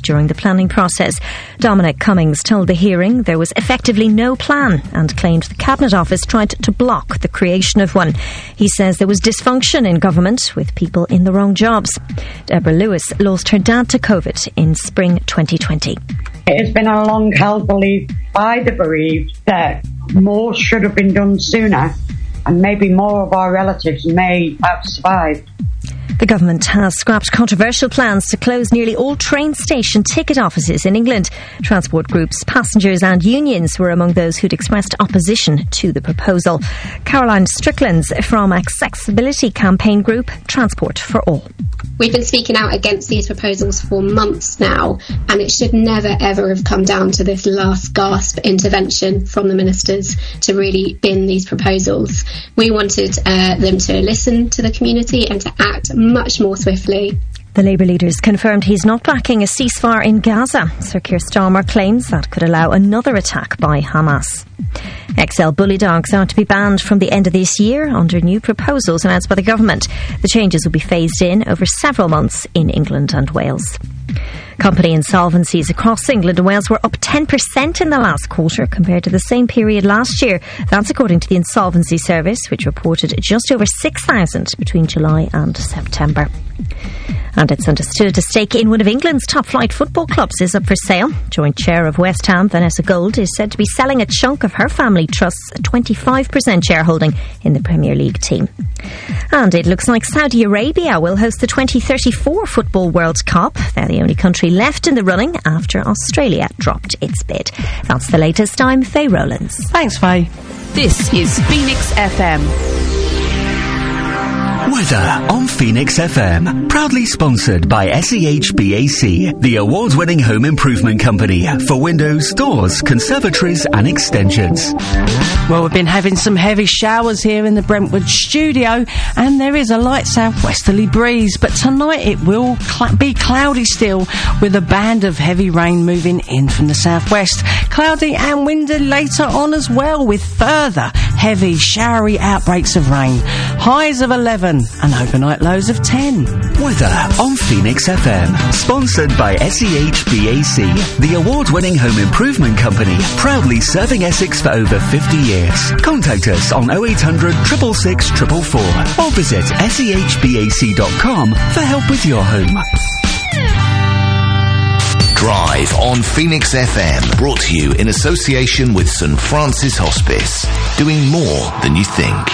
during the planning process. Dominic Cummings told the hearing there was effectively no plan and claimed the Cabinet Office tried to block the creation of one. He says there was dysfunction in government with people in the wrong jobs. Deborah Lewis lost her dad to COVID in spring 2020. It has been a long-held belief by the bereaved that more should have been done sooner, and maybe more of our relatives may have survived. The government has scrapped controversial plans to close nearly all train station ticket offices in England. Transport groups, passengers and unions were among those who'd expressed opposition to the proposal. Caroline Strickland's from Accessibility Campaign Group, Transport for All. We've been speaking out against these proposals for months now, and it should never ever have come down to this last gasp intervention from the ministers to really bin these proposals. We wanted them to listen to the community and to act much more swiftly. The Labour leader's confirmed he's not backing a ceasefire in Gaza. Sir Keir Starmer claims that could allow another attack by Hamas. XL bully dogs are to be banned from the end of this year under new proposals announced by the government. The changes will be phased in over several months in England and Wales. Company insolvencies across England and Wales were up 10% in the last quarter compared to the same period last year. That's according to the Insolvency Service, which reported just over 6,000 between July and September. And it's understood a stake in one of England's top-flight football clubs is up for sale. Joint chair of West Ham, Vanessa Gold, is said to be selling a chunk of her family trust's 25% shareholding in the Premier League team. And it looks like Saudi Arabia will host the 2034 Football World Cup. They're the only country left in the running after Australia dropped its bid. That's the latest. I'm Faye Rowlands. Thanks, Faye. This is Phoenix FM. Weather on Phoenix FM. Proudly sponsored by SEHBAC, the award-winning home improvement company for windows, doors, conservatories and extensions. Well, we've been having some heavy showers here in the Brentwood studio, and there is a light southwesterly breeze, but tonight it will be cloudy still, with a band of heavy rain moving in from the southwest. Cloudy and windy later on as well, with further heavy showery outbreaks of rain. Highs of 11 and overnight lows of 10. Weather on Phoenix FM. Sponsored by SEHBAC, the award-winning home improvement company, proudly serving Essex for over 50 years. Contact us on 0800 666 444 or visit sehbac.com for help with your home. Drive on Phoenix FM, brought to you in association with St Francis Hospice, doing more than you think.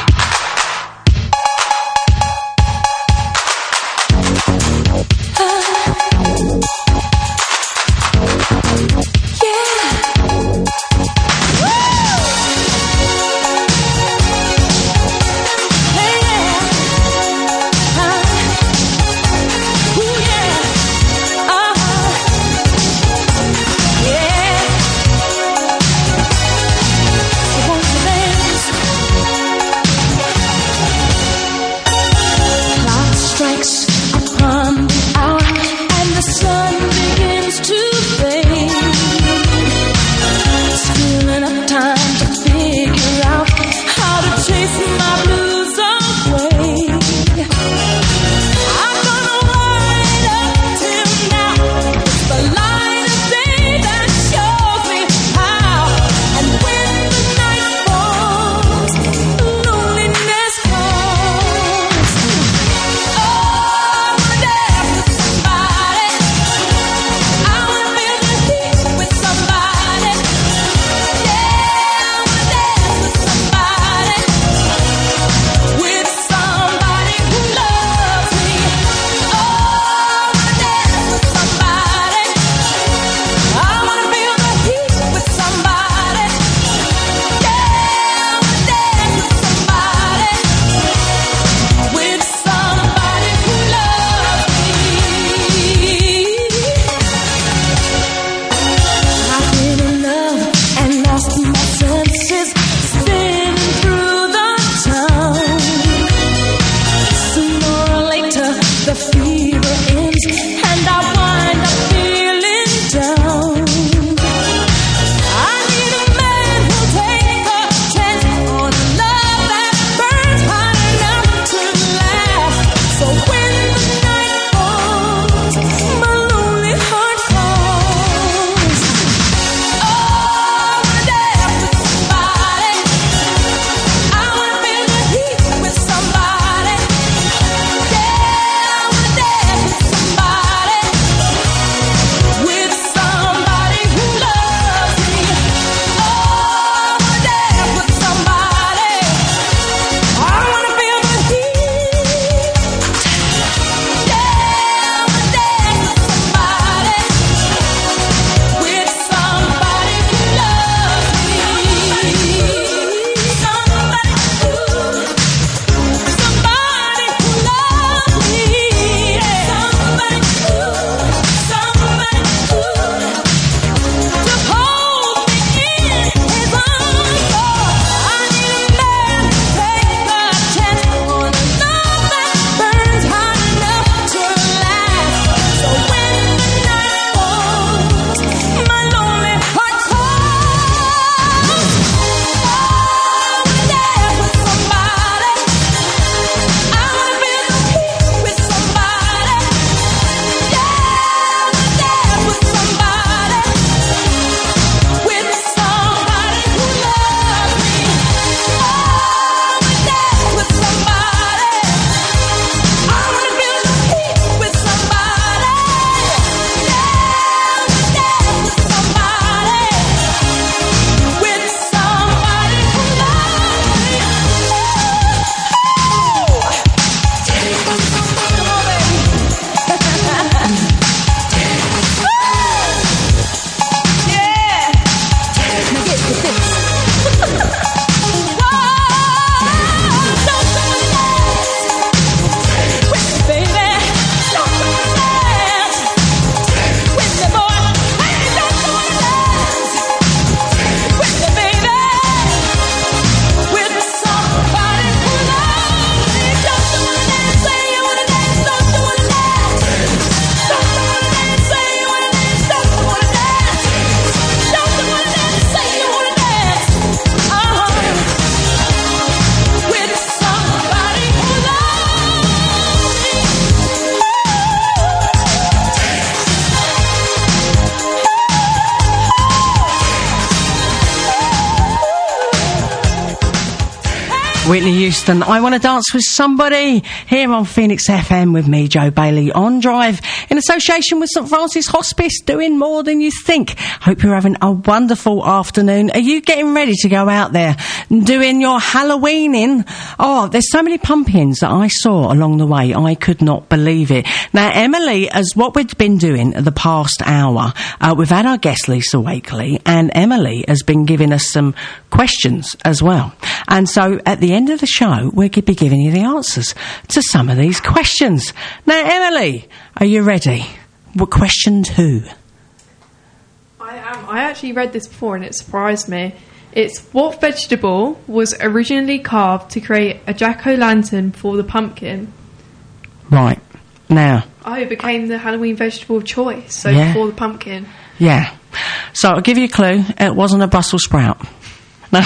Whitney Houston, I Want to Dance with Somebody, here on Phoenix FM with me, Joe Bailey, on Drive, in association with St Francis Hospice, doing more than you think. Hope you're having a wonderful afternoon. Are you getting ready to go out there and doing your Halloweening? Oh, there's so many pumpkins that I saw along the way, I could not believe it. Now, Emily, as what we've been doing the past hour, we've had our guest Lisa Wakely, and Emily has been giving us some questions as well. And so at the end of the show, we'll be giving you the answers to some of these questions. Now, Emily, are you ready? Well, question 2. I am. I actually read this before and it surprised me. It's what vegetable was originally carved to create a jack-o'-lantern for the pumpkin? Right. Now. Oh, it became the Halloween vegetable of choice, so for the pumpkin. Yeah. So I'll give you a clue. It wasn't a Brussels sprout. No.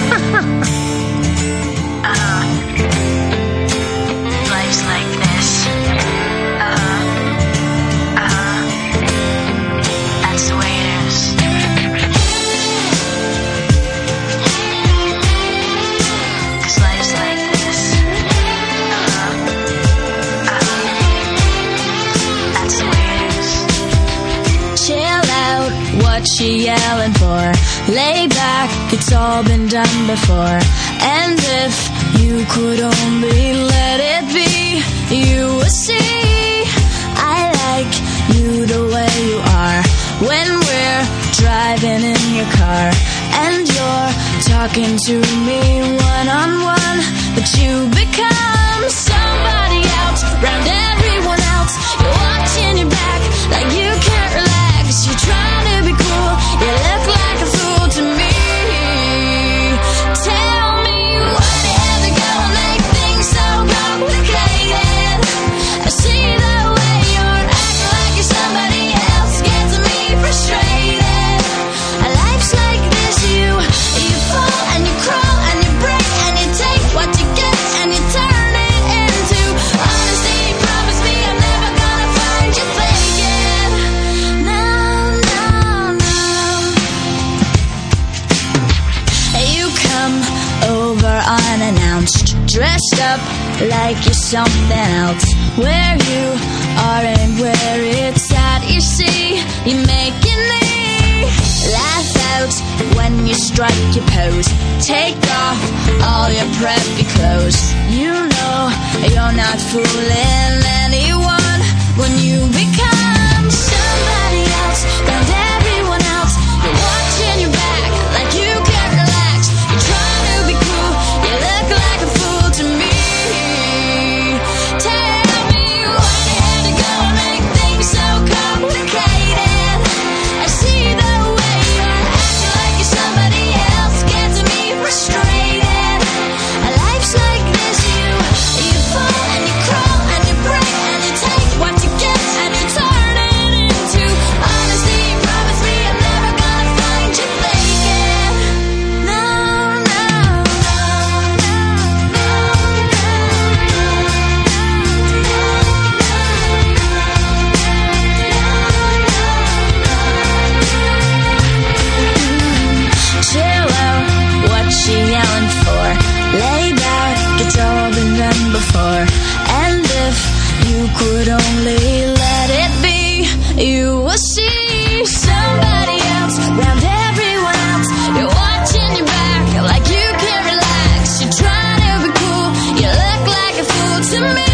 Life's like this. That's the way it is. Cause life's like this. That's the way it is. Chill out, what you yelling for? Lay back, it's all been done before. And if you could only let it be, you would see I like you the way you are. When we're driving in your car and you're talking to me one-on-one, but you become somebody else around everyone else. You're watching your back like you can't relax. You're trying to be cool, you look like a fool to me. Tell me why you have to go and make things so complicated. I see the way you're acting like you're somebody else, gets me frustrated. Life's like this, you fall and you crawl and you break and you take what you get and you turn it into honesty. Promise me I'm never gonna find you faking. No, no, no. You come over unannounced, dressed up like you're something else. Where you are and where it's at, you see, you're making me laugh out when you strike your pose. Take off all your preppy clothes. You know you're not fooling anyone when you become somebody else around everyone else. You're watching your back like you can't relax. You're trying to be cool, you look like a fool to me. Tell me why you had to go and make things so complicated. I see the way you're acting like you're somebody else, gets me frustrated. Life's like this, you fall and you crawl and you break and you take what you get and you turn it into honesty. Promise me I'm never gonna find you faking. No, no, chill out, what you yelling for? Lay back, it's all been done before. And if you could only let it be, you will see somebody else around everyone else. You're watching your back like you can't relax. You're trying to be cool, you look like a fool to me.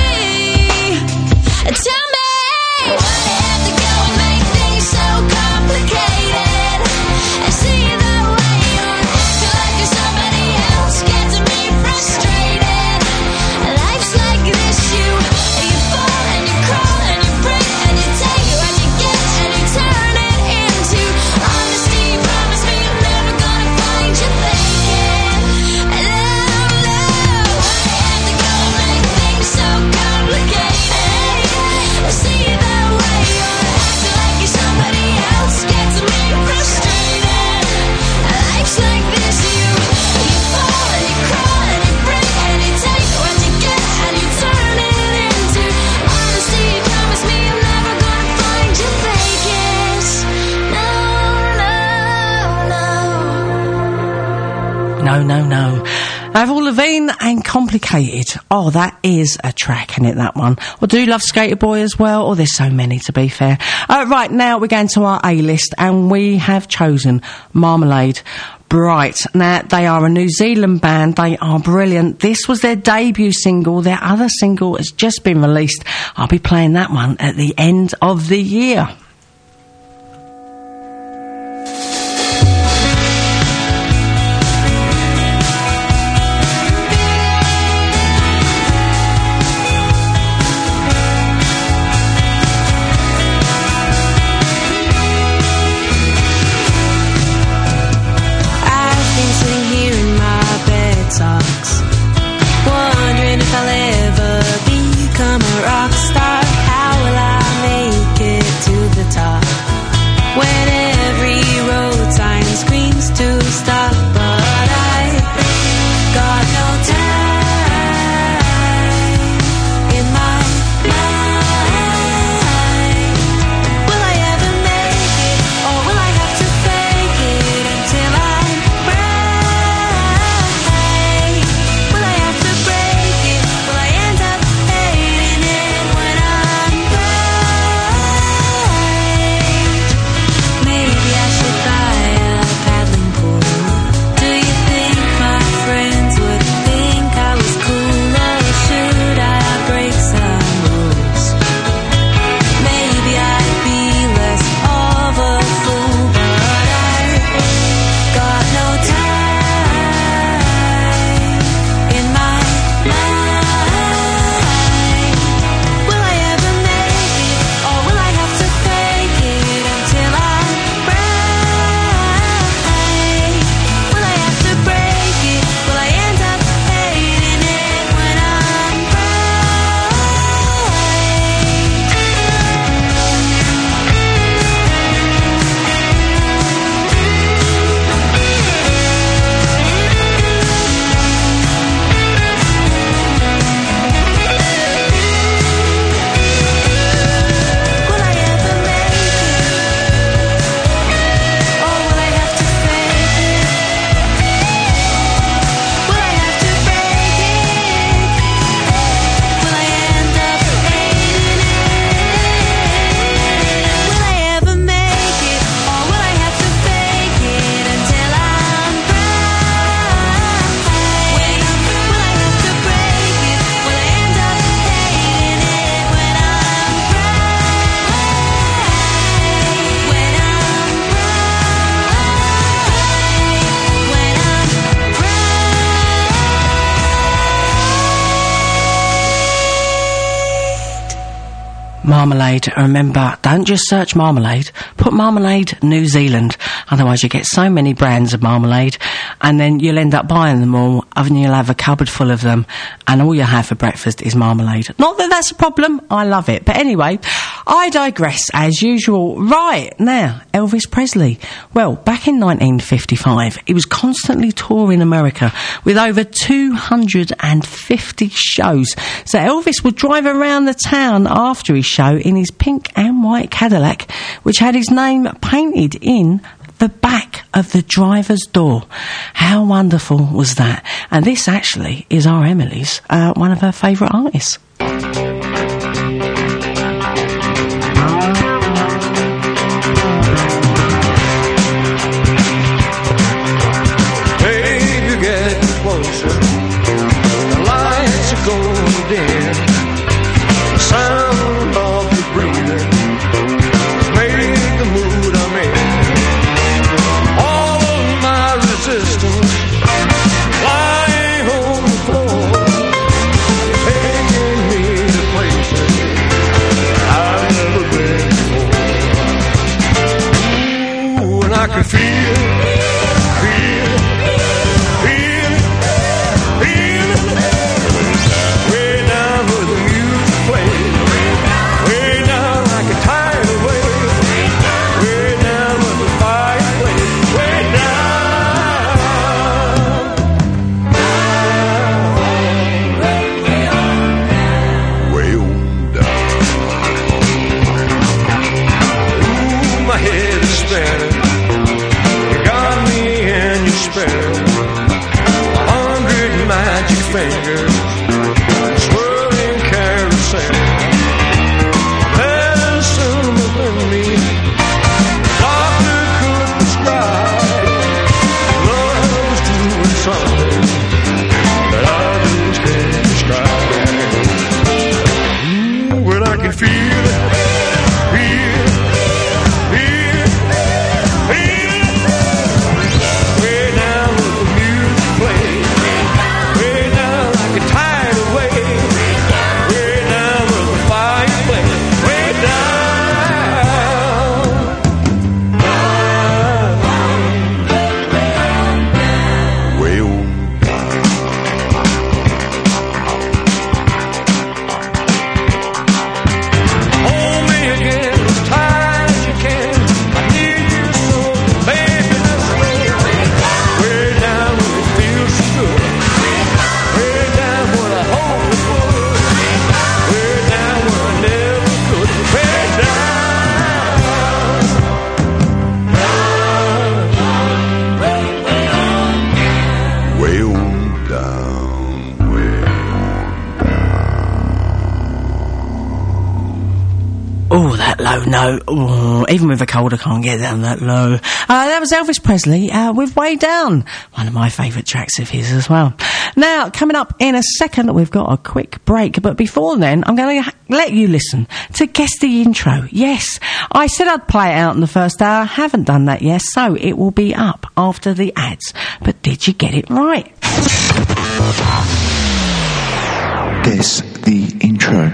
Tell me why you have to go and make things so complicated. I see the way you're acting like you're somebody else, gets me frustrated. Life's like this, you fall and you crawl and you break and you take what you get and you turn it into honesty. Promise me I'm never gonna find you faking. No, no, why you have to go and make things so complicated? I see the way you're acting like you're somebody else, gets me frustrated. Life's like this, you fall and you crawl and you break and you take what you get and you turn it into honesty. Promise me I'm never gonna find you faking. No, no, no. No, no, no. Avril Lavigne and Complicated. Oh, that is a track, isn't it, that one? I do love Skater Boy as well. Oh, there's so many, to be fair. Right, now we're going to our A-list, and we have chosen Marmalade. Bright. Now, they are a New Zealand band. They are brilliant. This was their debut single. Their other single has just been released. I'll be playing that one at the end of the year. Marmalade. Remember, don't just search Marmalade. Put Marmalade New Zealand. Otherwise you get so many brands of marmalade and then you'll end up buying them all and you'll have a cupboard full of them and all you have for breakfast is marmalade. Not that that's a problem. I love it. But anyway, I digress as usual. Right, now, Elvis Presley. Well, back in 1955, he was constantly touring America with over 250 shows. So Elvis would drive around the town after his show in his pink and white Cadillac, which had his name painted in the back of the driver's door. How wonderful was that? And this actually is our Emily's, one of her favourite artists. I can feel way down where the music plays, way down like a tidal wave, way down where the fire plays, way on down. Ooh, my head is spinning. You got me and you spare 100 No. Oh, even with a cold, I can't get down that low. That was Elvis Presley with Way Down. One of my favourite tracks of his as well. Now, coming up in a second, we've got a quick break. But before then, I'm going to let you listen to Guess the Intro. Yes, I said I'd play it out in the first hour. Haven't done that yet, so it will be up after the ads. But did you get it right? Guess the Intro.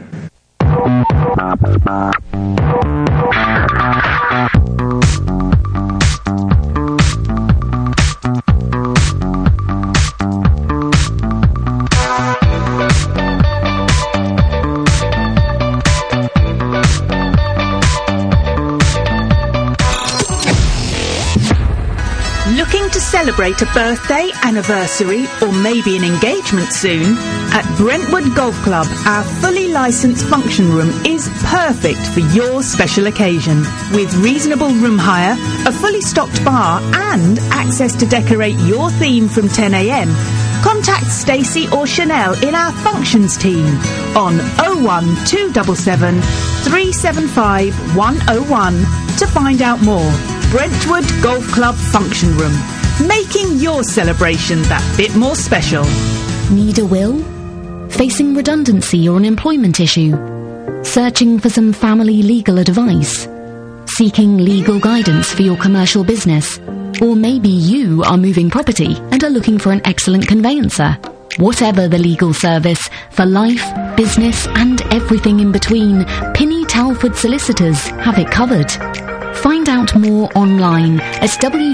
Looking to celebrate a birthday, anniversary, or maybe an engagement soon? At Brentwood Golf Club, our fully licensed function room is perfect for your special occasion. With reasonable room hire, a fully stocked bar, and access to decorate your theme from 10 a.m, contact Stacey or Chanel in our functions team on 01277 375 101 to find out more. Brentwood Golf Club Function Room, making your celebration that bit more special. Need a will? Facing redundancy or an employment issue? Searching for some family legal advice? Seeking legal guidance for your commercial business? Or maybe you are moving property and are looking for an excellent conveyancer. Whatever the legal service, for life, business and everything in between, Pinny Talford Solicitors have it covered. Find out more online at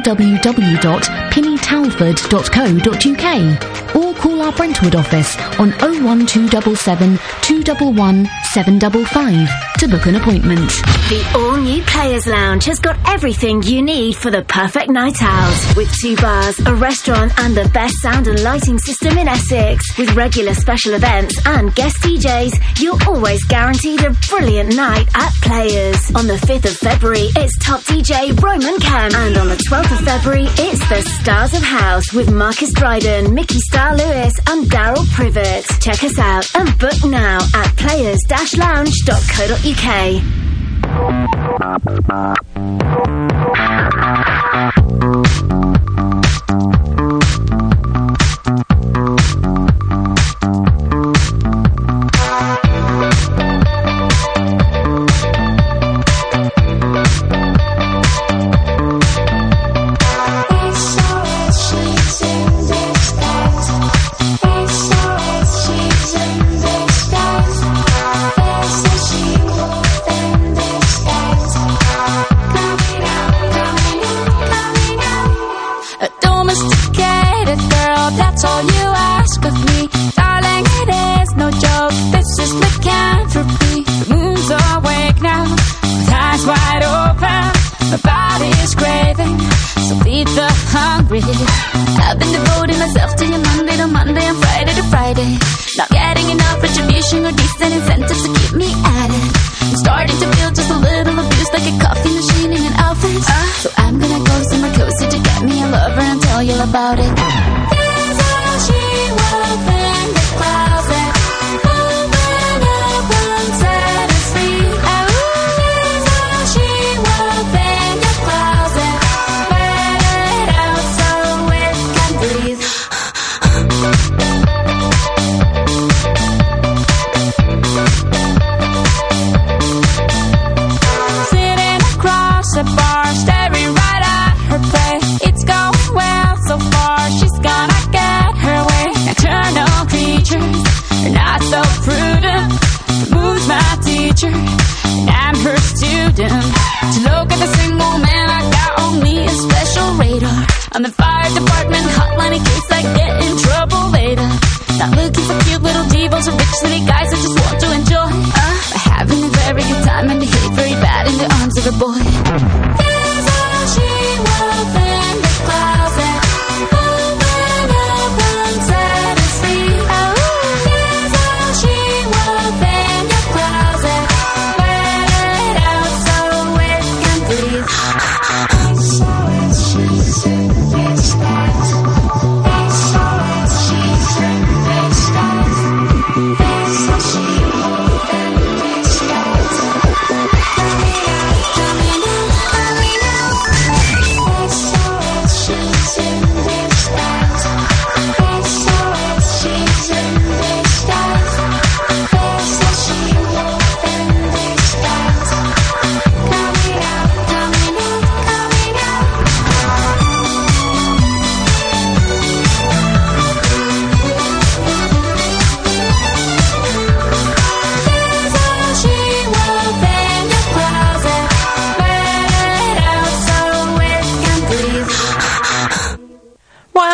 www.pinnytalford.co.uk or call our Brentwood office on 01277 211 755 to book an appointment. The all-new Players Lounge has got everything you need for the perfect night out. With 2 bars, a restaurant and the best sound and lighting system in Essex. With regular special events and guest DJs, you're always guaranteed a brilliant night at Players. On the 5th of February, it's top DJ Roman Camp. And on the 12th of February, it's the Stars of House with Marcus Dryden, Mickey Star Lewis and Daryl Privet. Check us out and book now at players-lounge.co.uk. I've been devoting myself to you Monday to Monday and Friday to Friday. Not getting enough retribution or decent incentives to keep me at it. I'm starting to feel just a little abused, like a coffee machine in an office. So I'm gonna go somewhere cozy to get me a lover and tell you about it. Here's how she will in the closet. Open up and set us free. Here's how she will in the closet. Let it out so it can breathe. Sitting across the bar, staring right at her face. It's going well so far.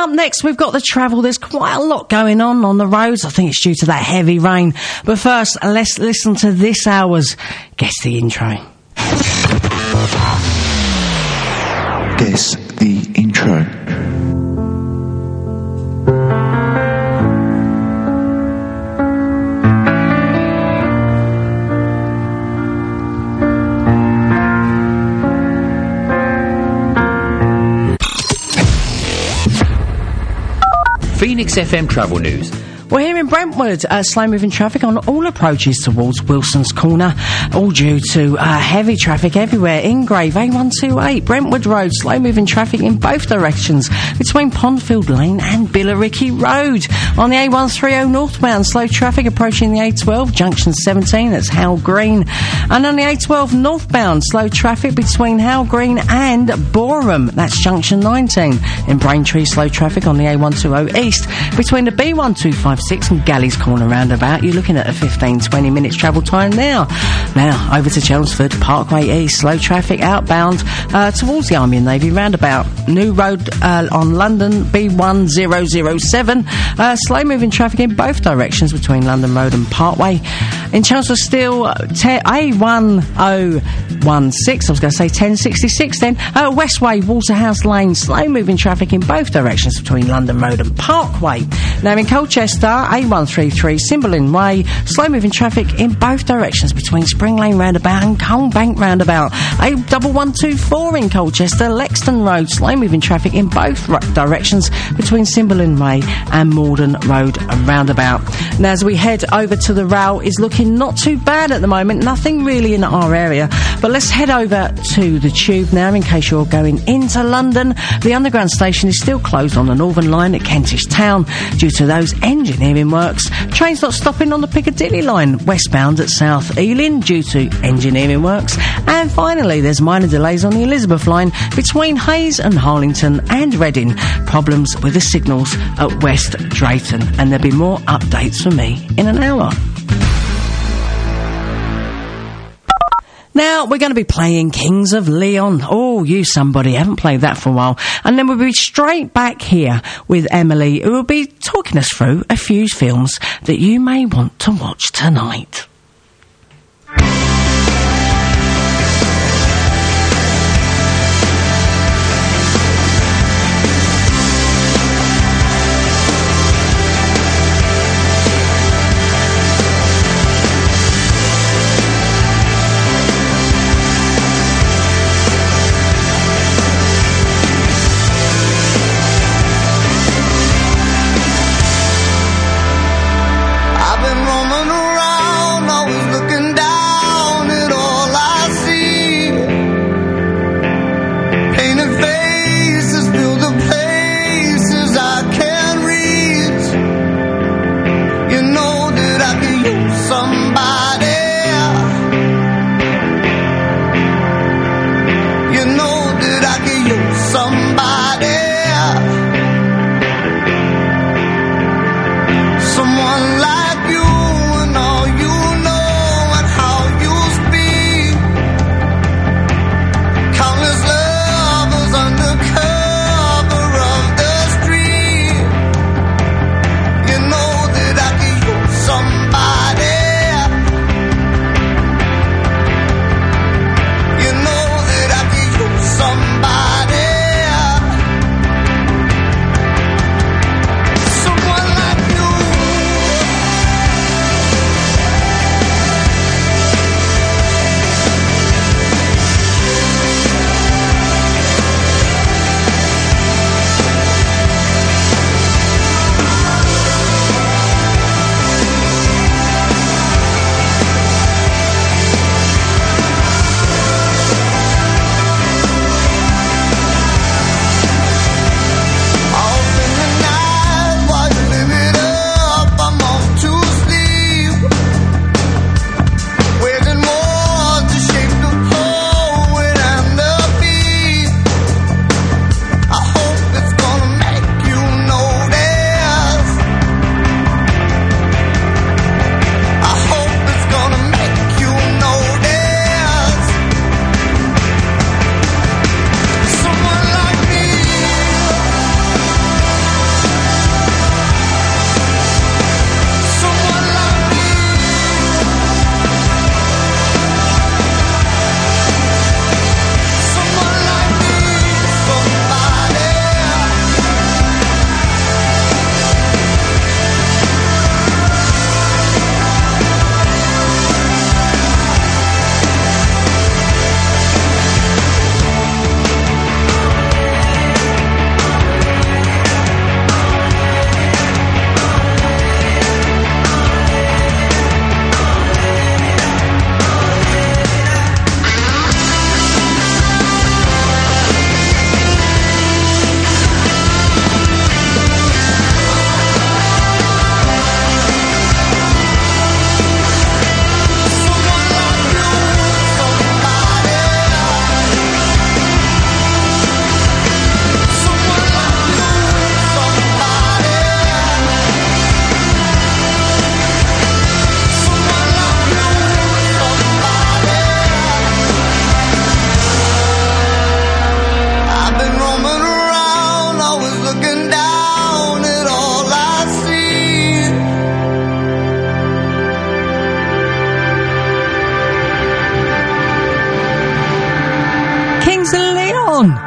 Up next, we've got the travel. There's quite a lot going on the roads. I think it's due to that heavy rain. But first, let's listen to this hour's Guess the Intro. Guess the intro. Phoenix FM Travel News. We're here in Brentwood, slow-moving traffic on all approaches towards Wilson's Corner, all due to heavy traffic everywhere. Ingrave, A128, Brentwood Road, slow-moving traffic in both directions between Pondfield Lane and Billericay Road. On the A130 northbound, slow traffic approaching the A12, junction 17, that's Howell Green. And on the A12 northbound, slow traffic between Howell Green and Boreham, that's junction 19. In Braintree, slow traffic on the A120 east between the B1256 and Galleys Corner roundabout. You're looking at a 15-20 minutes travel time now. Now, over to Chelmsford, Parkway East, slow traffic outbound towards the Army and Navy roundabout. New road on London, B1007. Slow-moving traffic in both directions between London Road and Parkway. In Chelmsford still, A1016, I was going to say 1066 then. Westway, Waterhouse Lane, slow-moving traffic in both directions between London Road and Parkway. Now in Colchester, A133, Cymberlin Way, slow-moving traffic in both directions between Spring Lane roundabout and Colne Bank roundabout. A1124 in Colchester, Lexton Road, slow-moving traffic in both directions between Cymberlin Way and Morden Road roundabout. Now as we head over to the rail, is looking not too bad at the moment, nothing really in our area. But let's head over to the tube now in case you're going into London. The underground station is still closed on the Northern Line at Kentish Town due to those engineering works. Trains not stopping on the Piccadilly line westbound at South Ealing due to engineering works. And finally, there's minor delays on the Elizabeth line between Hayes and Harlington and Reading. Problems with the signals at West Drayton. And there'll be more updates from me in an hour. Now, we're going to be playing Kings of Leon. Oh, you somebody, haven't played that for a while. And then we'll be straight back here with Emily, who will be talking us through a few films that you may want to watch tonight. I've been roaming around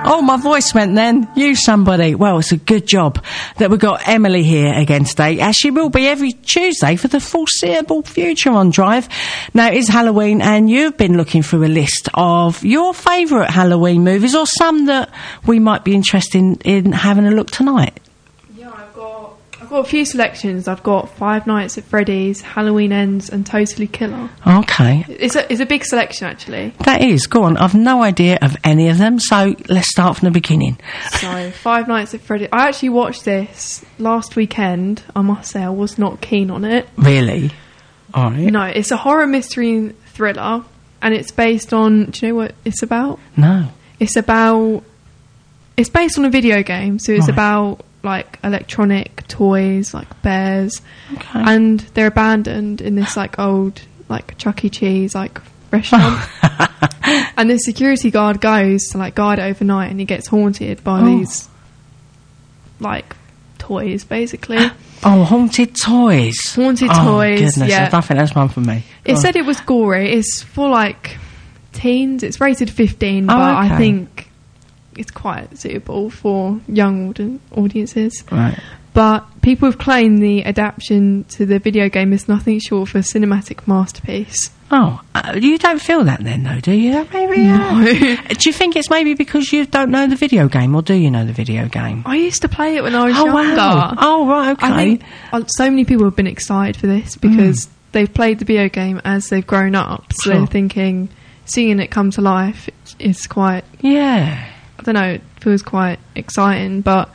Oh, my voice went then. You somebody. Well, it's a good job that we've got Emily here again today, as she will be every Tuesday for the foreseeable future on Drive. Now, it is Halloween, and you've been looking through a list of your favourite Halloween movies, or some that we might be interested in having a look tonight. Yeah, I've got a few selections. I've got Five Nights at Freddy's, Halloween Ends, and Totally Killer. Okay. It's a big selection, actually. That is. Go on. I've no idea of any of them, so let's start from the beginning. So, Five Nights at Freddy's. I actually watched this last weekend. I must say I was not keen on it. Really? All right. No, it's a horror mystery thriller, and it's based on... Do you know what it's about? No. It's based on a video game, so it's about... like electronic toys, like bears, and they're abandoned in this like old like Chuck E. Cheese like restaurant. And the security guard goes to like guard it overnight, and he gets haunted by these like toys, basically. Oh, haunted toys! Haunted oh, toys. Goodness, yeah, I think that's one for me. It said it was gory. It's for like teens. It's rated 15, but I think it's quite suitable for young audiences. Right. But people have claimed the adaptation to the video game is nothing short of a cinematic masterpiece. Oh, you don't feel that then, though, do you? Maybe. No. Do you think it's maybe because you don't know the video game, or do you know the video game? I used to play it when I was younger. Wow. Oh, right, okay. I think so many people have been excited for this because they've played the video game as they've grown up, so they're thinking, seeing it come to life is quite... Yeah. I don't know, it feels quite exciting, but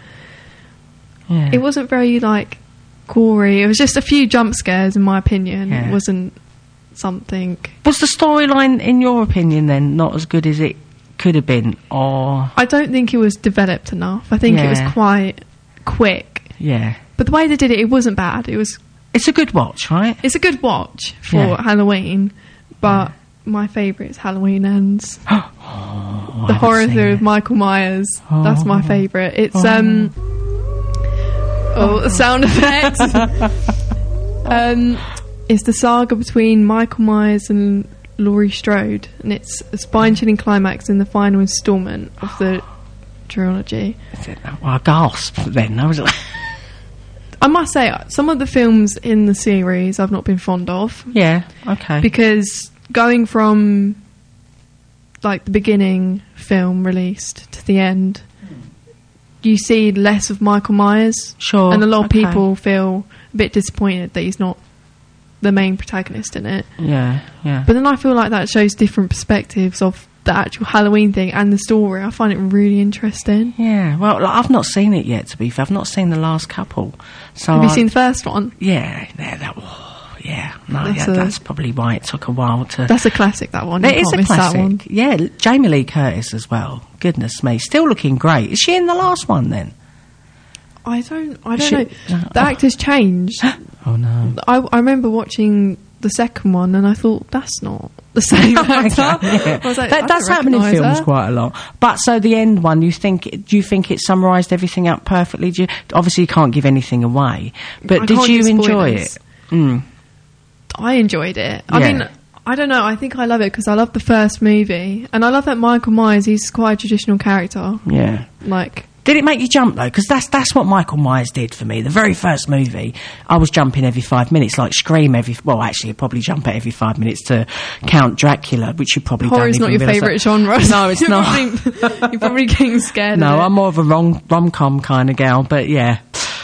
it wasn't very, like, gory. It was just a few jump scares, in my opinion. Yeah. It wasn't something... Was the storyline, in your opinion, then, not as good as it could have been, or...? I don't think it was developed enough. I think it was quite quick. Yeah. But the way they did it, it wasn't bad. It's a good watch, right? It's a good watch for Halloween, but... My favourite is Halloween Ends. The horror thriller with Michael Myers. That's my favourite. It's the sound effects. It's the saga between Michael Myers and Laurie Strode, and it's a spine-chilling climax in the final instalment of the trilogy. Well, I gasped then. I was like... I must say, some of the films in the series I've not been fond of. Yeah, okay. Because... going from like the beginning film released to the end, you see less of Michael Myers. Sure. And a lot of people feel a bit disappointed that he's not the main protagonist in it. Yeah, yeah. But then I feel like that shows different perspectives of the actual Halloween thing and the story. I find it really interesting. Yeah, well, like, I've not seen it yet, to be fair. I've not seen the last couple. So have you seen the first one? Yeah, that's probably why it took a while to... That's a classic, that one. It is a classic. That one. Yeah, Jamie Lee Curtis as well. Goodness me. Still looking great. Is she in the last one, then? I don't know. The actor's changed. Oh, no. I remember watching the second one and I thought, that's not the same actor. Yeah. I was like, that does happen in films quite a lot. But so the end one, do you think it summarised everything up perfectly? Obviously, you can't give anything away. But did you enjoy it? I enjoyed it. I mean, I don't know. I think I love it because I love the first movie, and I love that Michael Myers. He's quite a traditional character. Yeah. Like, did it make you jump though? Because that's what Michael Myers did for me. The very first movie, I was jumping every 5 minutes, like Scream every. Well, actually, I'd probably jump at every 5 minutes to Count Dracula, which you probably horror's don't even not your favourite genre. No, it's not. You're probably getting scared. No, of it. I'm more of a rom-com kind of gal, but yeah.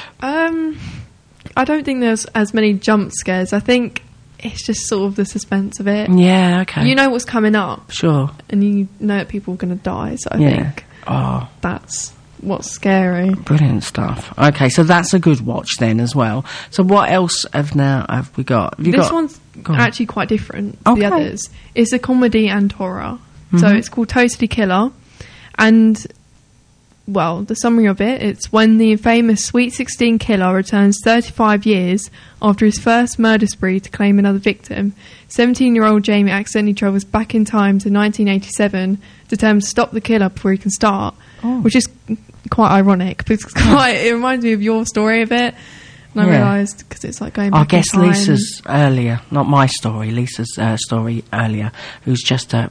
I don't think there's as many jump scares. I think it's just sort of the suspense of it. Yeah, okay. You know what's coming up. Sure. And you know that people are going to die, so I think that's what's scary. Brilliant stuff. Okay, so that's a good watch then as well. So what else have we got? This one's actually quite different to the others. It's a comedy and horror. So it's called Totally Killer. And... well, the summary of it, it's when the infamous Sweet 16 killer returns 35 years after his first murder spree to claim another victim, 17-year-old Jamie accidentally travels back in time to 1987, determined to stop the killer before he can start, which is quite ironic, because it reminds me of your story a bit. And I realised, because it's like going back I guess in time. Lisa's earlier, not my story, Lisa's story earlier, who's just about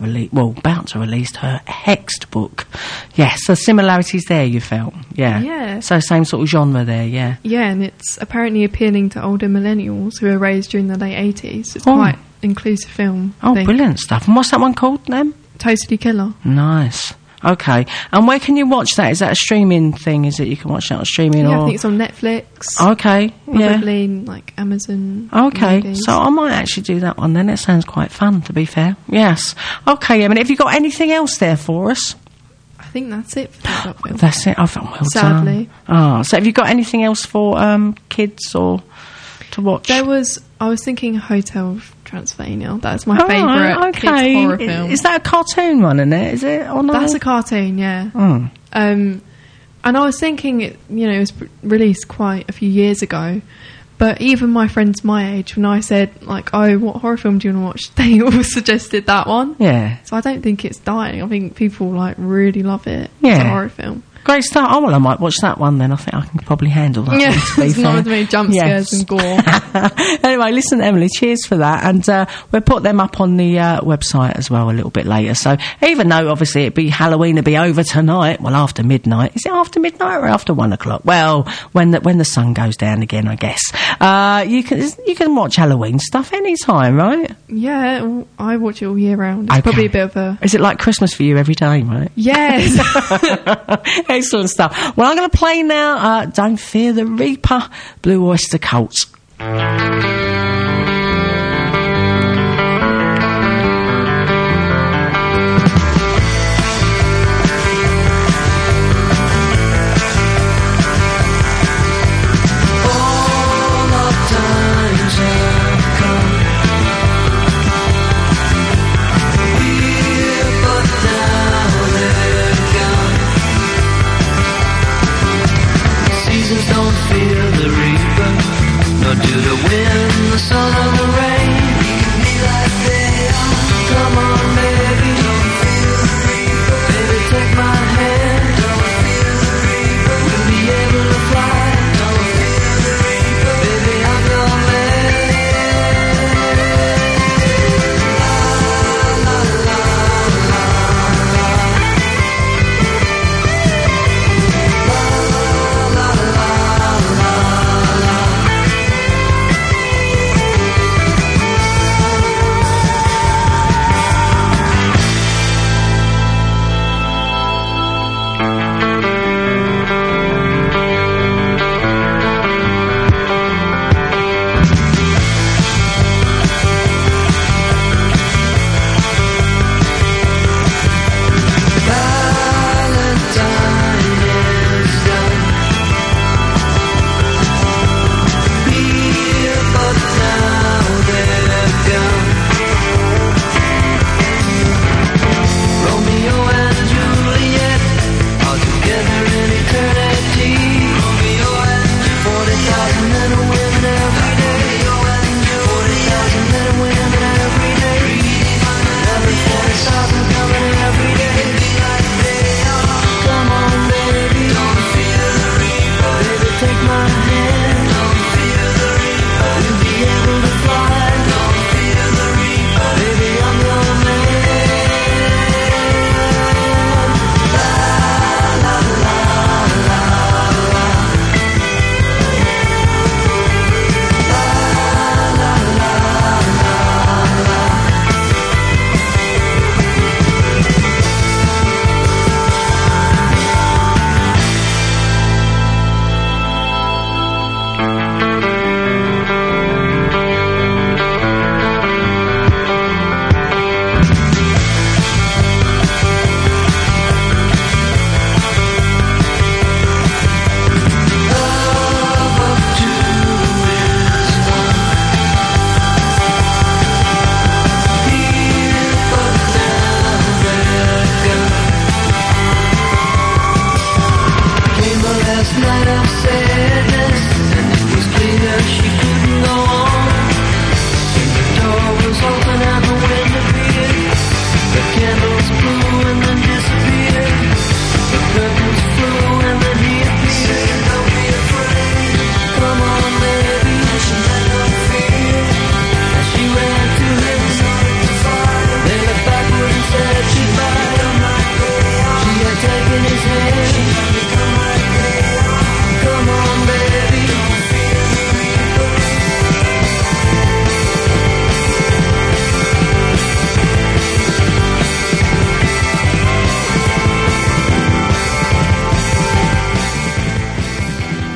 to release her Hexed book. Yes, so similarities there, you felt. Yeah. Yeah. So same sort of genre there, yeah. Yeah, and it's apparently appealing to older millennials who were raised during the late 80s. It's quite inclusive film. Oh, brilliant stuff. And what's that one called then? Totally Killer. Nice. Okay. And where can you watch that? Is that a streaming thing? Is it you can watch that on streaming? Yeah, or? I think it's on Netflix. Okay. Probably like Amazon. Okay. movies. So I might actually do that one then. It sounds quite fun, to be fair. Yes. Okay, Emily, have you got anything else there for us? I think that's it for that film. That's it. I thought, well Sadly. done. Oh, so have you got anything else for kids or to watch? I was thinking Hotel Transylvania. That's my favourite kids horror film. Is that a cartoon one, isn't it? Is it? Or not? That's a cartoon, yeah. Mm. And I was thinking, it was released quite a few years ago, but even my friends my age, when I said, like, oh, what horror film do you want to watch, they all suggested that one. Yeah. So I don't think it's dying. I think people, like, really love it. Yeah. It's a horror film. Great start. Oh, well, I might watch that one then. I think I can probably handle that. Yeah, one, to be it's not fair. as many jump scares and gore. Anyway, listen, Emily, cheers for that. And we'll put them up on the website as well a little bit later. So even though, obviously, Halloween will be over tonight, well, after midnight. Is it after midnight or after 1 o'clock? Well, when the sun goes down again, I guess. You can watch Halloween stuff anytime, right? Yeah, I watch it all year round. It's probably a bit of a... Is it like Christmas for you every day, right? Yes. Excellent stuff. Well, I'm going to play now Don't Fear the Reaper, Blue Oyster Cult. Don't fear the reaper, nor do the wind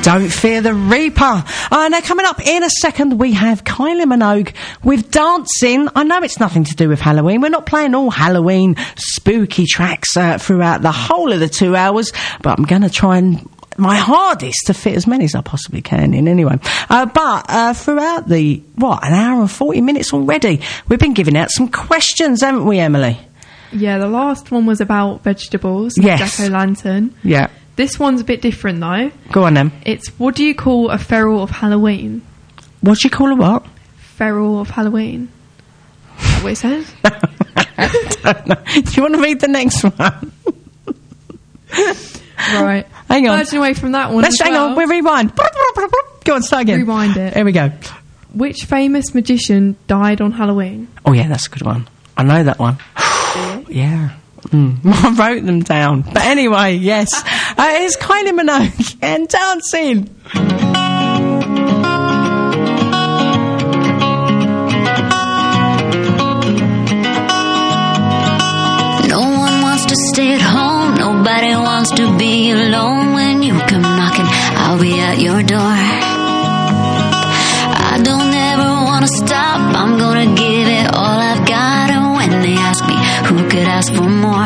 Don't Fear the Reaper. Now, coming up in a second, we have Kylie Minogue with Dancing. I know it's nothing to do with Halloween. We're not playing all Halloween spooky tracks throughout the whole of the 2 hours, but I'm going to try and my hardest to fit as many as I possibly can in anyway. But throughout the, an hour and 40 minutes already, we've been giving out some questions, haven't we, Emily? Yeah, the last one was about vegetables. Yes. Jack-o'-lantern. Yeah. This one's a bit different, though. Go on, then. It's, what do you call a feral of Halloween? What do you call a what? Feral of Halloween. Is that what it says? I don't know. Do you want to read the next one? Right. Hang on. Merging away from that one. Let's hang on. We'll rewind. Go on, start again. Rewind it. Here we go. Which famous magician died on Halloween? Oh, yeah, that's a good one. I know that one. Yeah. I wrote them down. But anyway, yes. It's Kylie Minogue and Dancing. No one wants to stay at home. Nobody wants to be alone. When you come knocking, I'll be at your door. I don't ever want to stop. I'm gonna give it all I've got. And when they ask me, who could ask for more?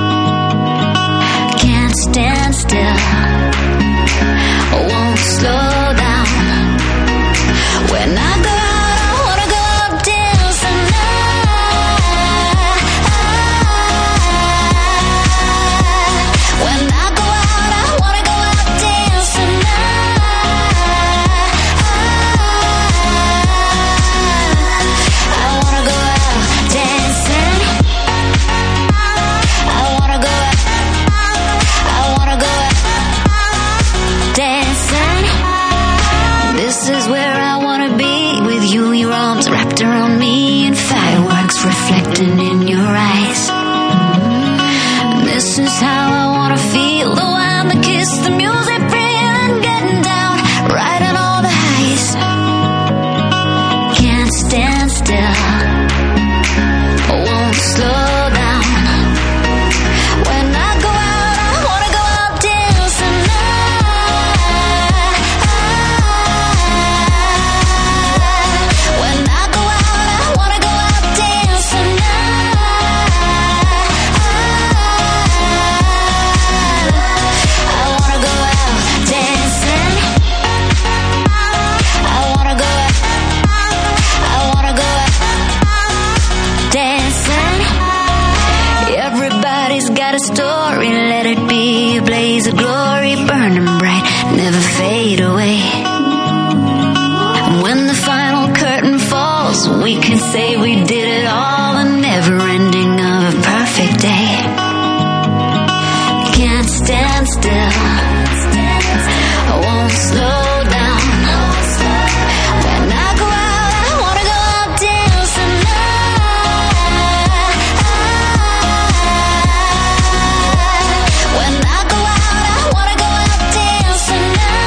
Can't stand still. Won't slow down. When I go out, I wanna go out dancing When I go out, I wanna go out dancing I wanna go out dancing. I wanna go out dancing. This is where I wanna be with you, your arms wrapped around me, and fireworks reflecting in your eyes. This is how I wanna feel, the wine, the kiss, the music, free and getting down, riding all the highs. Can't stand still, won't slow down. When I go out, I wanna go out dancing When I go out, I wanna go out dancing I wanna go out dancing. I wanna go out. I wanna go out dancing. Everybody's got a story. Let it be a blaze of glory, burning bright, never fade away. When the final curtain falls, we can say we did it all. The never ending of a perfect day. Can't stand still. I won't slow down. When I go out, I wanna go out dancing When I go out, I wanna go out dancing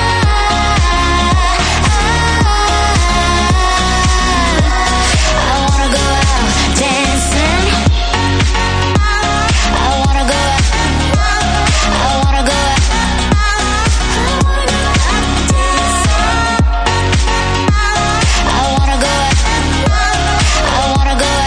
I wanna go out dancing. I wanna go out. I wanna go out. I wanna go out. I wanna go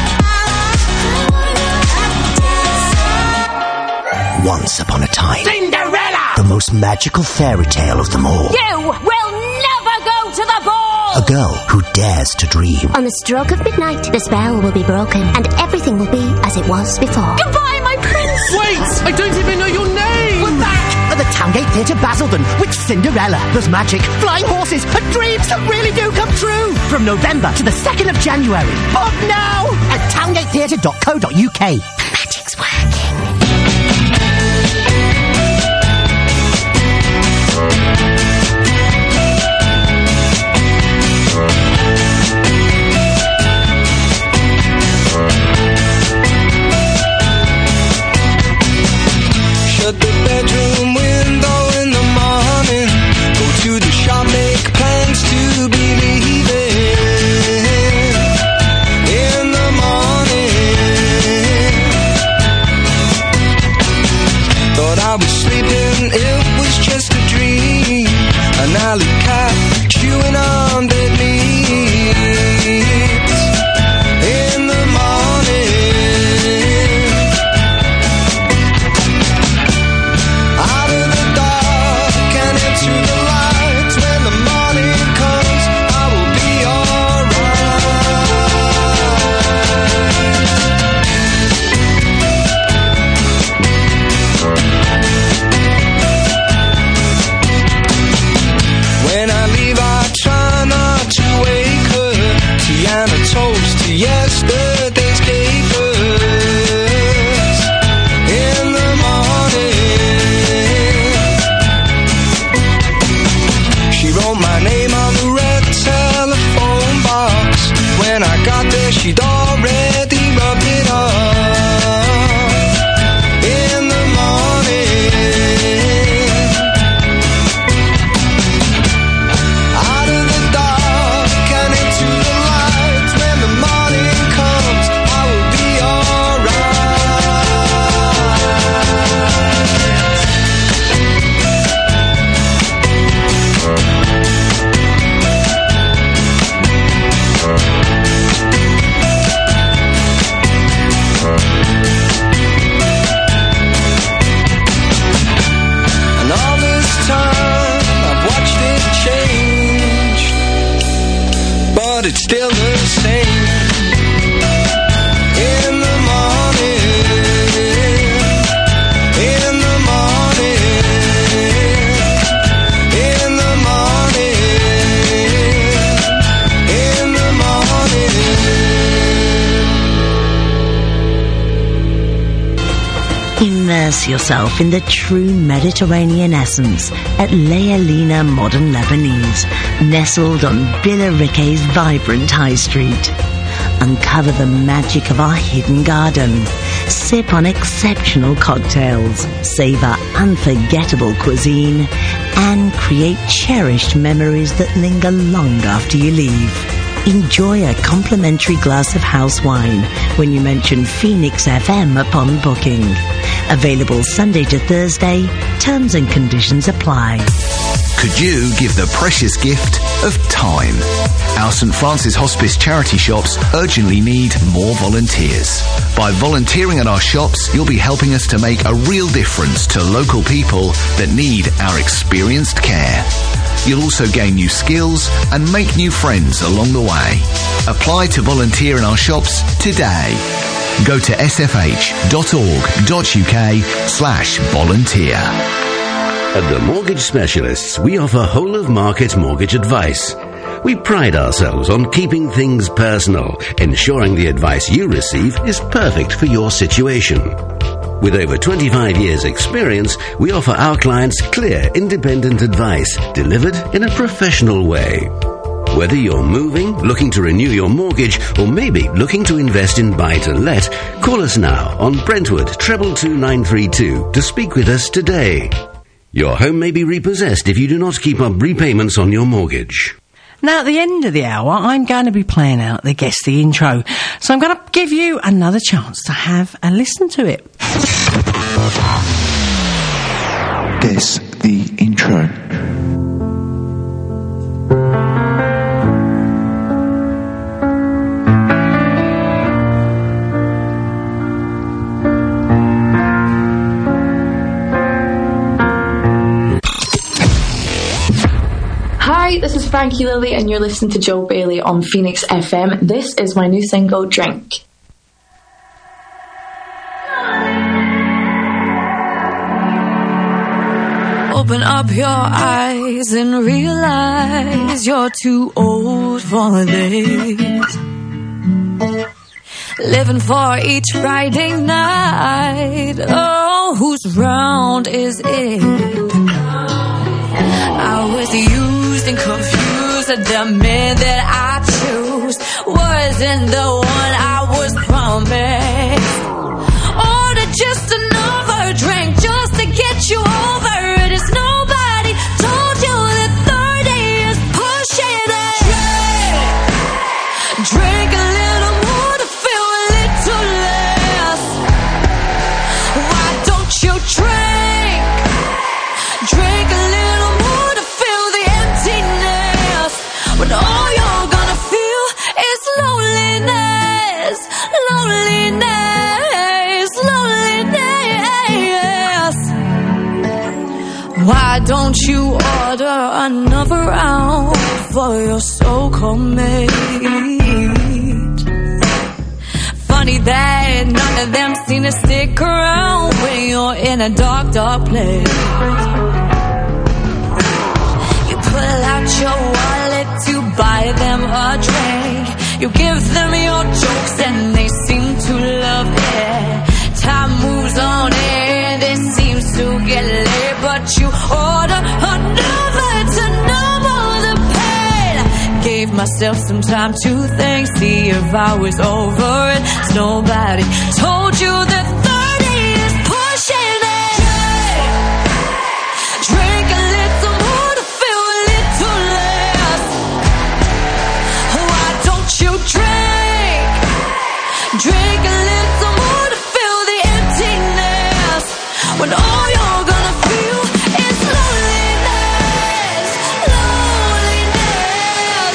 out. Once upon a time, Cinderella! the most magical fairy tale of them all. You will never go to the ball! A girl who dares to dream. On the stroke of midnight, the spell will be broken, and everything will be as it was before. Goodbye, my prince! Wait! I don't even know your name! We're back! At the Towngate Theatre Basildon with Cinderella. There's magic, flying horses, and dreams that really do come true. From November to the 2nd of January. Book now at towngatetheatre.co.uk. Magic's working. Shut the bedroom window in the morning. Go to the shop, make plans to be leaving in the morning. Thought I was sleeping, it was just a dream. Immerse yourself in the true Mediterranean essence at Lealina Modern Lebanese, nestled on Billericay's vibrant high street. Uncover the magic of our hidden garden. Sip on exceptional cocktails, savor unforgettable cuisine, and create cherished memories that linger long after you leave. Enjoy a complimentary glass of house wine when you mention Phoenix FM upon booking. Available Sunday to Thursday. Terms and conditions apply. Could you give the precious gift of time? Our St Francis Hospice charity shops urgently need more volunteers. By volunteering at our shops, you'll be helping us to make a real difference to local people that need our experienced care. You'll also gain new skills and make new friends along the way. Apply to volunteer in our shops today. Go to sfh.org.uk/volunteer. At the Mortgage Specialists, we offer whole-of-market mortgage advice. We pride ourselves on keeping things personal, ensuring the advice you receive is perfect for your situation. With over 25 years' experience, we offer our clients clear, independent advice delivered in a professional way. Whether you're moving, looking to renew your mortgage, or maybe looking to invest in buy-to-let, call us now on Brentwood 222-932 to speak with us today. Your home may be repossessed if you do not keep up repayments on your mortgage. Now, at the end of the hour, I'm going to be playing out the intro. So I'm going to give you another chance to have a listen to it. Guess the intro. Hi, this is Frankie Lilly and you're listening to Joe Bailey on Phoenix FM. This is my new single, Drink. Open up your eyes and realize you're too old for this. Living for each Friday night. Oh, whose round is it? I was used and confused. The man that I chose wasn't the one I was promised. Order just another drink just to get you over it. It's nobody told you that 30 is pushing it. Drink a little more to feel a little less. Why don't you drink? Drink a little more to feel the emptiness. When all you're gonna feel is loneliness. Loneliness. Loneliness. Why don't you order another round for your so-called mate? Funny that none of them seem to stick around when you're in a dark, dark place. You pull out your wallet to buy them a drink. You give them your jokes and they seem to love it. Time moves on and it seems to get late, but you order another to numb all the pain. Gave myself some time to think, see if I was over it. Nobody told you that 30 is pushing it. Drink a little more to feel a little less. Why don't you drink? Drink a little more to feel the emptiness. When all you're gonna feel is loneliness. Loneliness.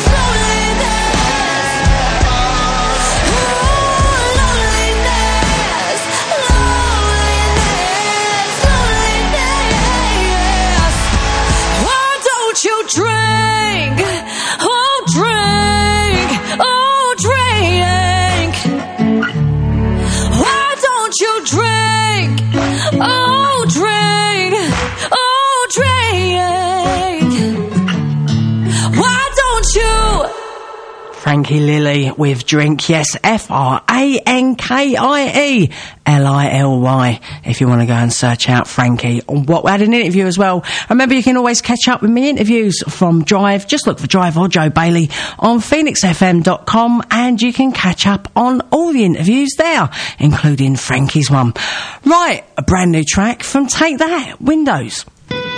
Loneliness. Ooh, loneliness. Loneliness. Loneliness. Why don't you drink? Oh, drink. Oh, drink. Why don't you drink? Oh, drink. Oh, drink. Why don't you? Frankie Lilly with Drink. Yes, FrankieLilly. If you want to go and search out Frankie. We had an interview as well. Remember, you can always catch up with me interviews from Drive. Just look for Drive or Joe Bailey on phoenixfm.com, and you can catch up on all the interviews there, including Frankie's one. Right, a brand new track from Take That, Windows.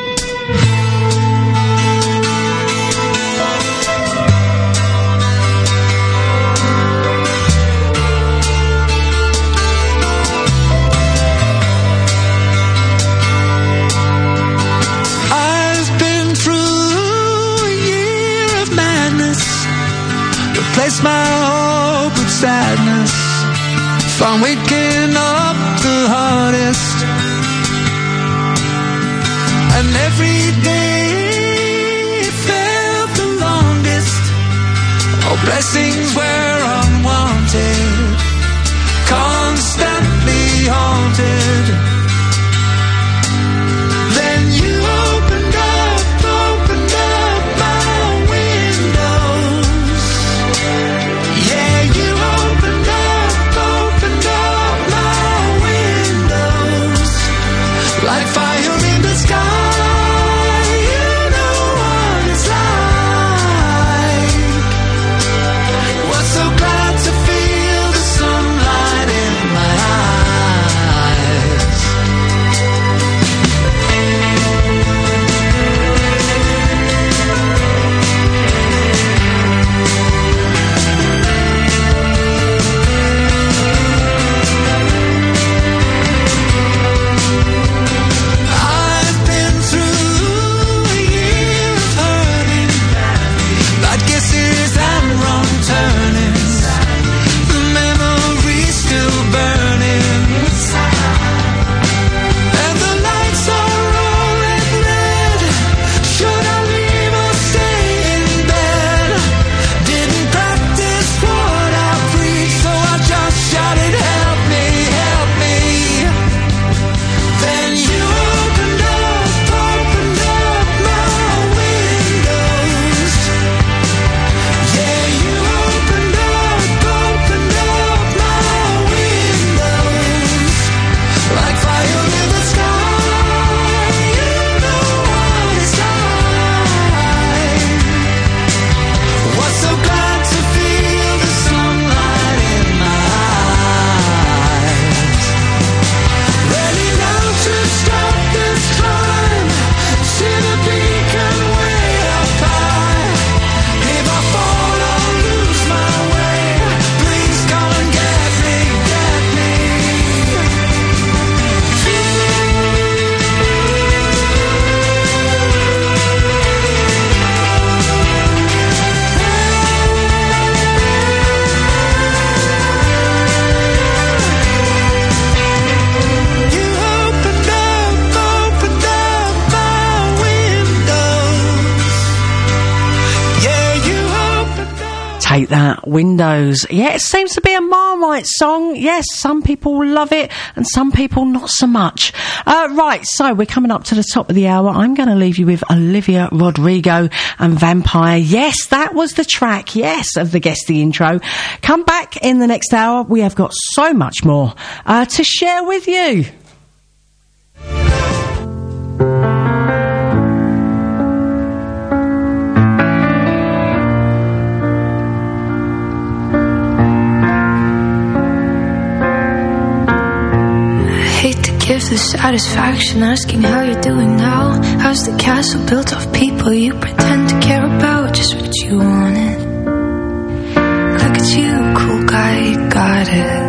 Replace my hope with sadness. If I'm waking up the hardest, and every day felt the longest. All blessings were unwanted, constantly haunted. Then you opened up my windows. Yeah, you opened up my windows. Like fire in the sky, you know what it's like. Was so glad to feel the sunlight in my eyes. I've been through a year of hurting, bad guesses and wrong turnings. The memories still burning, and the lights are rolling red. Should I leave or stay in bed? Didn't practice what I preach, so I just shouted, help me, help me. Then you opened up my windows. Yeah, you opened up my windows. Like fire in the sky, you know what it's like. Was so glad to feel the sunlight in my eyes. Ready now to stop this climb. See the beacon way up high. If I fall or lose my way, please come and get me, get me. You opened up my windows. Yeah, you opened up. Take That, Windows. Yeah, it seems to be a Marmite song. Yes, some people love it and some people not so much. Right, so we're coming up to the top of the hour. I'm going to leave you with Olivia Rodrigo and Vampire. Yes, that was the track, yes, of the Guess the Intro. Come back in the next hour. We have got so much more to share with you. Hate to give the satisfaction asking how you're doing now. How's the castle built of people you pretend to care about? Just what you wanted. Look at you, cool guy, you got it.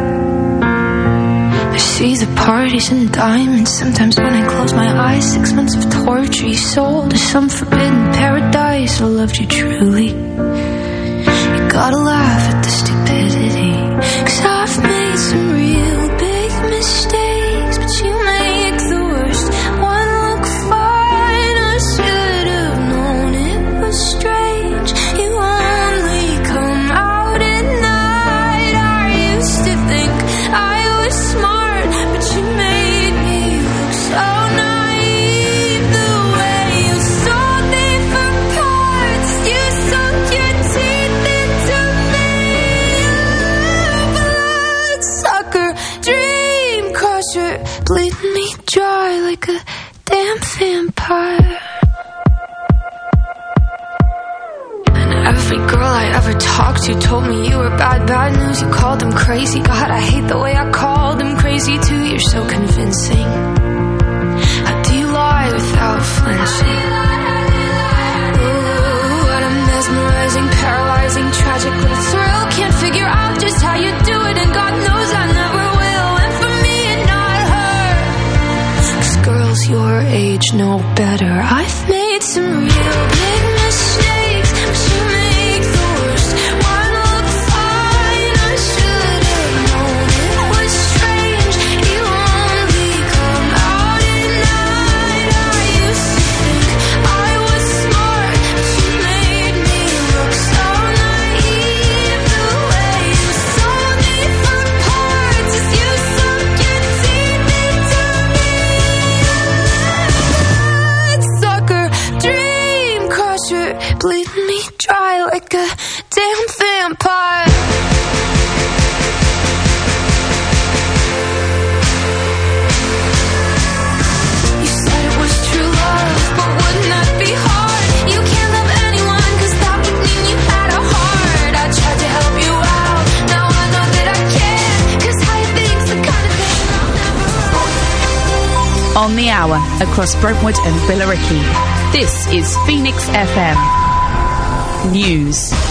I see the parties and diamonds. Sometimes when I close my eyes, 6 months of torture you sold to some forbidden paradise. I loved you truly. You gotta laugh at the stupidity, 'cause I've made some real big mistakes, but you make the worst one look fine. I should have known it was strange. You only come out at night. I used to think I was smart, but you made me look so naive. The way you sold me for parts, you sunk your teeth into me. vampire. And every girl I ever talked to told me you were bad, bad news. You called them crazy. God, I hate the way I called them crazy too. You're so convincing. How do you lie without flinching? Ooh, what a mesmerizing, paralyzing, tragic little thrill. Can't figure out just how you do it, and God knows I never will. And for me and not her, 'cause girls your age know better. I've made some real big mistakes, but you make the worst one look fine. I should have known it was strange. You only come out at night. I used to think I was smart, but you made me look so naive. The way you sold me for parts as you sunk your teeth into me. Bad sucker, dream crusher, bleeding me dry like a damn vampire. You said it was true love, but wouldn't that be hard? You can't love anyone, 'cause that would mean you had a heart. I tried to help you out, now I know that I can't, 'cause how you think's the kind of thing I'll never. On the hour across Brentwood and Billericay. This is Phoenix FM News.